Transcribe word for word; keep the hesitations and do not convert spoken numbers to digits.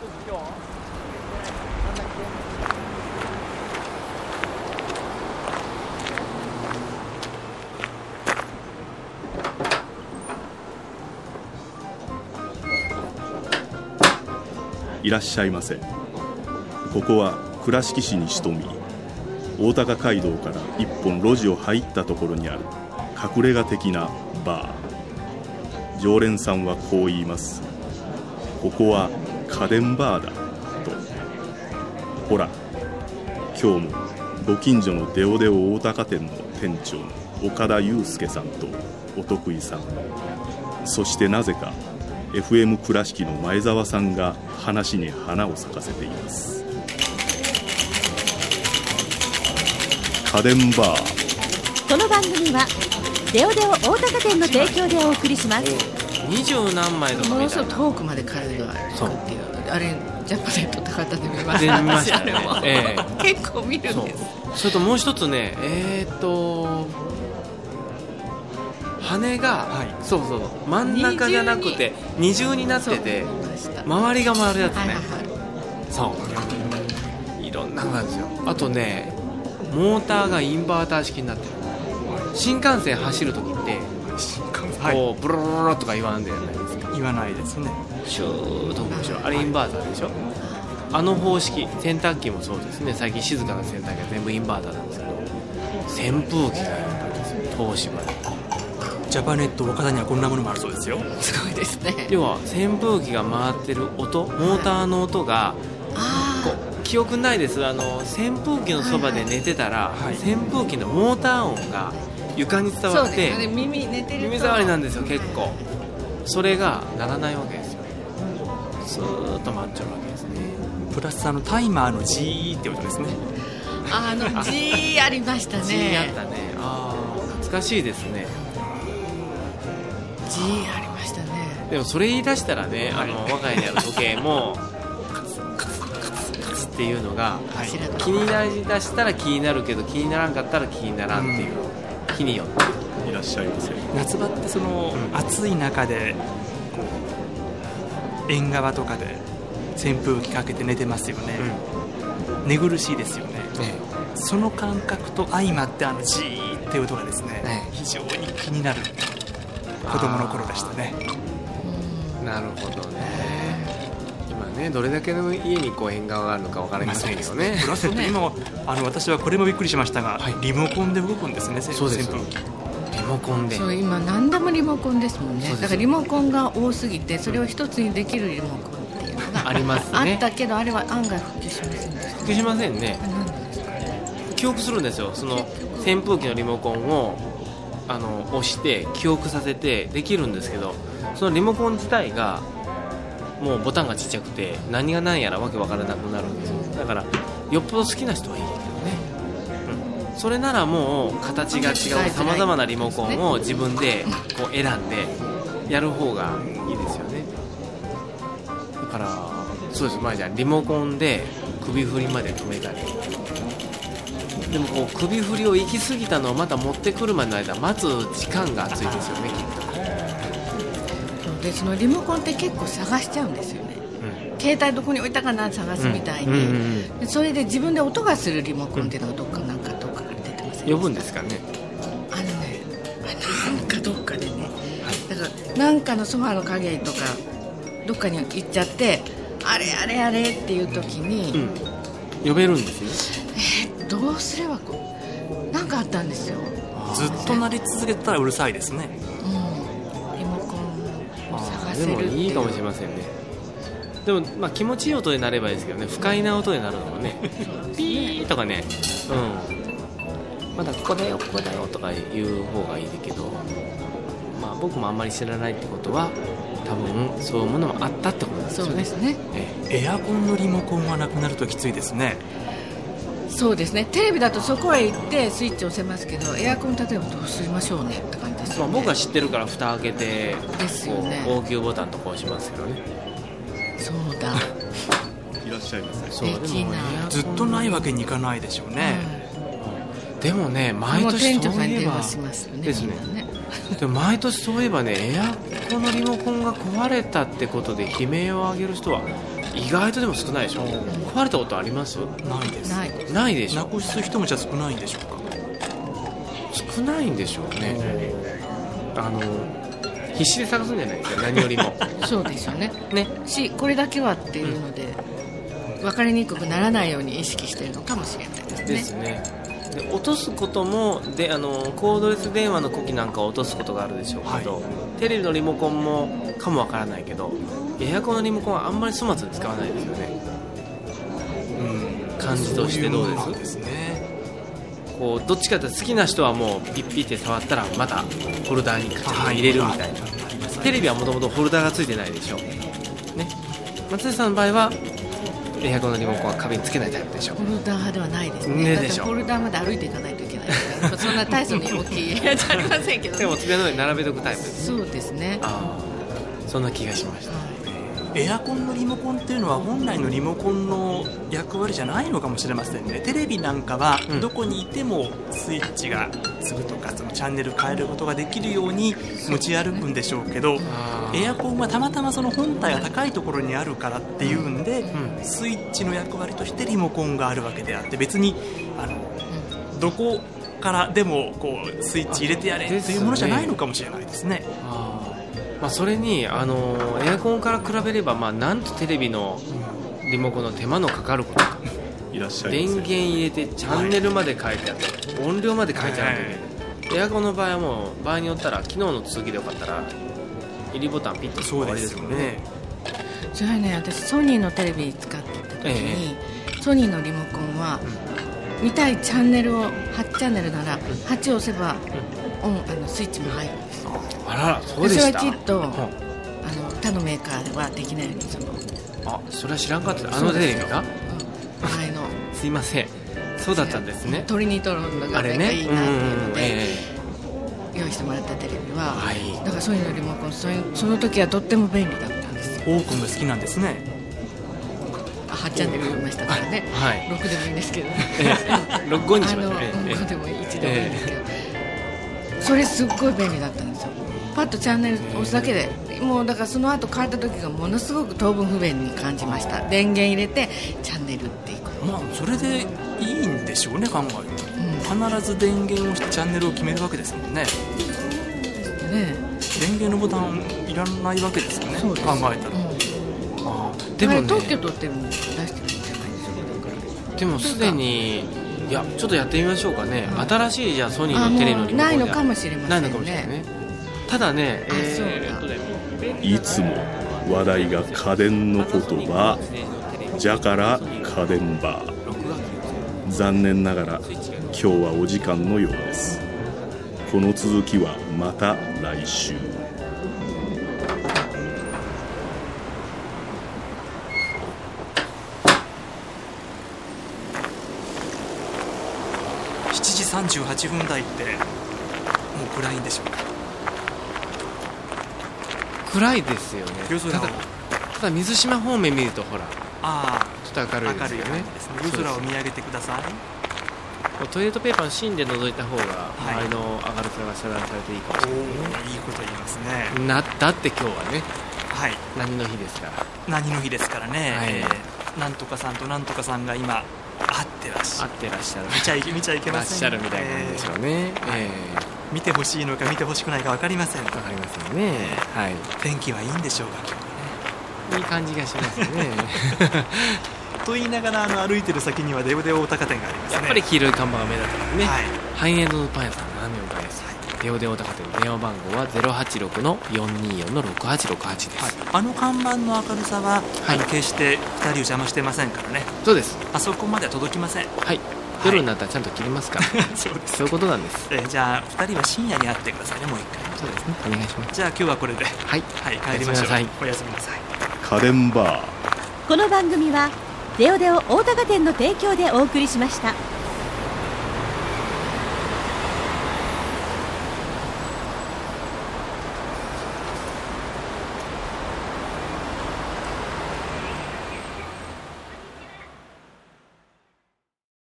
いらっしゃいませ。ここは倉敷市に潜み、大高街道から一本路地を入ったところにある隠れ家的なバー。常連さんはこう言います。ここは家電バーだと。ほら、今日もご近所のデオデオ大高店の店長の岡田祐介さんとお得意さん、そしてなぜかエフエム 倉敷の前澤さんが話に花を咲かせています。家電バー。 この番組はデオデオ大高店の提供でお送りします。 二十何枚とかものみたいな。 すごく遠くまで彼が行くっていうので、あれジャパネット高田で見ましでた。 見ましたね私あれも、 ええ結構見るんです。 それともう一つね、えーっと羽が、はい、そうそう真ん中じゃなくて二重になってて周りが回るやつね、はいはいはい、そういろんなのがあるんですよ。あとねモーターがインバーター式になってる。新幹線走るときってこうブロロロとか言わんでないですか。 言わないですね。 シューッとでしょ。あれインバーターでしょ。あの方式、洗濯機もそうですね。最近静かな洗濯機が全部インバーターなんですけど、扇風機がやったんですよ。東芝でジャパネット岡田にはこんなものもあるそうですよ。 すごいですね。 要は扇風機が回ってる音、モーターの音が、はい、こう記憶ないです。あの扇風機のそばで寝てたら、はいはい、扇風機のモーター音が床に伝わって、そうですね、 耳寝てると耳障りなんですよ。結構それがならないわけですよ。ずーっと待っちゃうわけですね。 プラスあのタイマーのジーって音ですね。 あのジーありましたね。 ジーあったね。あー懐かしいですね。 ジーありましたね。 でもそれ言い出したらね、あの我が家にある時計もカツカツカツカツっていうのが、はい、気になりだしたら気になるけど気にならんかったら気にならんっていう、うん、日によっていらっしゃいませ。 夏場ってその、うん、暑い中でこう縁側とかで扇風機かけて寝てますよね、うん、寝苦しいですよね、ええ、その感覚と相まってあのジーって音がですね、ええ、非常に気になる子供の頃でしたね。 なるほどね。今ねどれだけの家にこう縁側があるのか分かりませんけどね。 プラス今はあの私はこれもびっくりしましたが、はい、リモコンで動くんですね。 そうです。リモコンで。 そう今何でもリモコンですもんね。だからリモコンが多すぎてそれを一つにできるリモコンっていうのがありますね。 あったけどあれは案外普及しませんでした。 普及しませんね。記憶するんですよ。その扇風機のリモコンをあの押して記憶させてできるんですけど、そのリモコン自体がもうボタンがちっちゃくて何が何やらわけわからなくなるんですよ。だからよっぽど好きな人はいいけどね、うん、それならもう形が違うさまざまなリモコンを自分でこう選んでやる方がいいですよね。だからそうです。まあじゃあリモコンで首振りまで止めたり、でもこう首振りを行き過ぎたのをまた持ってくるまでの間待つ時間が熱いですよね、きっと。 でそのリモコンって結構探しちゃうんですよね、うん、携帯どこに置いたかな探すみたいに、うんうんうんうん、それで自分で音がするリモコンっていうのがどっかなんかどっかから出てますね。 呼ぶんですかね。 あのねなんかどっかでね、はい、だからなんかのソファーの影とかどっかに行っちゃってあれあれあれっていう時に、 うん、呼べるんですね。 えー、どうすればこうなんかあったんですよ。 ずっと鳴り続けたらうるさいですね。 でもいいかもしれませんね。でも、まあ、気持ちいい音で鳴ればいいですけどね。不快な音で鳴るのもねピーとかね、うん、まだここだよここだよとか言う方がいいけど、まあ、僕もあんまり知らないってことは多分そういうものもあったってことですよね。 そうですね。 えエアコンのリモコンがなくなるときついですね。 そうですね。テレビだとそこへ行ってスイッチを押せますけど、エアコン例えばどうしましょうねって感じですよね。 まあ、僕は知ってるから蓋開けてですよね。 応急ボタンとか押しますけどね。 そうだいらっしゃいませ。 そうでもずっとないわけにいかないでしょうね、 うん、でもね毎年そういえば店長さんに電話しますよね。 ですね。 でも毎年そういえばね、エアコンのリモコンが壊れたってことで悲鳴を上げる人は意外とでも少ないでしょ。壊れたことあります？ ないです。 ないないでしょ。 なくす人もじゃあ少ないんでしょうか。 少ないんでしょうね。あの必死で探すんじゃないですか、何よりもそうですよね。 ね、 しこれだけはっていうので、うん、分かりにくくならないように意識しているのかもしれないですね。 ですね。で落とすこともで、あのコードレス電話の子機なんかを落とすことがあるでしょうけど、はい、テレビのリモコンもかもわからないけど、エアコンのリモコンはあんまり粗末に使わないですよね。うん、感じとしてどうです？ そういうものなんですね。 こうどっちかというと好きな人はもうピッピッて触ったらまたホルダーにカチャッと入れるみたいな。テレビはもともとホルダーがついてないでしょ、ね、松田さんの場合はエアコンのリモコンは壁につけないタイプでしょ。 ホルダー派ではないですね。 ねだってホルダーまで歩いていかないといけないからそんな大層に大きい部屋じゃありませんけど、ね、 でも机の上に並べとくタイプです、 ね、そうですね。 ああ、そんな気がしました、はい、 エアコンのリモコンっていうのは本来のリモコンの役割じゃないのかもしれませんね。テレビなんかはどこにいてもスイッチがすぐとかそのチャンネル変えることができるように持ち歩くんでしょうけど、エアコンはたまたまその本体が高いところにあるからっていうんで、うん、スイッチの役割としてリモコンがあるわけであって、別にあの、うん、どこからでもこうスイッチ入れてやれっていうものじゃないのかもしれないですね。 まあ、それにあのエアコンから比べれば、まあ、なんとテレビのリモコンの手間のかかることかいらっしゃい電源入れてチャンネルまで変えてあって、はい、音量まで変えてあって、はい、エアコンの場合はもう場合によったら昨日の続きでよかったら入りボタンピッと終わりですもんね。 それはね、私ソニーのテレビ使ってた時に、えー、ソニーのリモコンは、うん、見たいチャンネルをはちチャンネルならはち押せば、うん、あのスイッチも入るんです。 あら、そうでした。 それはきっと、うん、あの他のメーカーはできないようにそのあ、それは知らんかった。あのテレビが、うん、 前のすいません、そうだったんですね。 トリニトロンのがいいなっていうので、ね、うん、用意してもらったテレビは、はい、だからソニーのリモコンそその時はとっても便利だったんですよ。 多くも好きなんですね。 はちチャンネル読みましたからね、はい、ろくでもいいんですけど、 えー、ろく、ごにしましたね。 ごでもいちでもいいんですけど、えー、それすっごい便利だったんですよ。パッとチャンネル押すだけで、もうだからその後変えた時がものすごく当分不便に感じました。電源入れてチャンネルっていく、 まあそれでいいんでしょうね、考えると、うん、必ず電源をしてチャンネルを決めるわけですもんね。 ね、 電源のボタンいらないわけですよね、考えたら、うん、 あでもね、特許取ってるの出してるんじゃないでしょうか。 でもすでに、いやちょっとやってみましょうかね、うん、新しいじゃあソニーのテレビのリモコンないのかもしれませんね。 ないのかもしれないね。ただね、えー、いつも話題が家電の言葉じゃから家電バー。残念ながら今日はお時間のようです。この続きはまた来週。 しちじさんじゅうはちふん台ってもう暗いんでしょうか。 暗いですよね。ただ、ただ水島方面見るとほら、 あちょっと明るいですよね。 夜空を見上げてください。 トイレットペーパーの芯で覗いた方が周りの明るさが遮断されていいかもしれない、ね、 いいこと言いますね。 なだって今日はね、 はい、 何の日ですから。 何の日ですからね、 はい、 えー、なんとかさんとなんとかさんが今会ってらっしゃる。 会ってらっしゃる。 見ちゃい見ちゃいけません。 らっしゃるみたいなんでしょうね。えーえー、見てほしいのか見てほしくないか分かりません。 分かりませんね。はい。 天気はいいんでしょうか今日はね。 いい感じがしますね。 と言いながらあの歩いてる先にはデオデオ大高店がありますね。 やっぱり黄色い看板が目立つからね。 はい。 ハイエンドのパン屋さんななねんかです。デオデオ大高店電話番号は ゼロはちろくのよんにーよんのろくはちろくはち です、はい、 あの看板の明るさは、はい、決してふたりを邪魔してませんからね。 そうです。 あそこまでは届きません。 はい。夜になったらちゃんと切りますから。 そうです。 そういうことなんです。 えー、じゃあふたりは深夜に会ってくださいね、もう一回。 そうですね。お願いします。 じゃあ今日はこれで。 はい。 はい、帰りましょう。おやすみなさい。 家電バー。 この番組はデオデオ大高店の提供でお送りしました。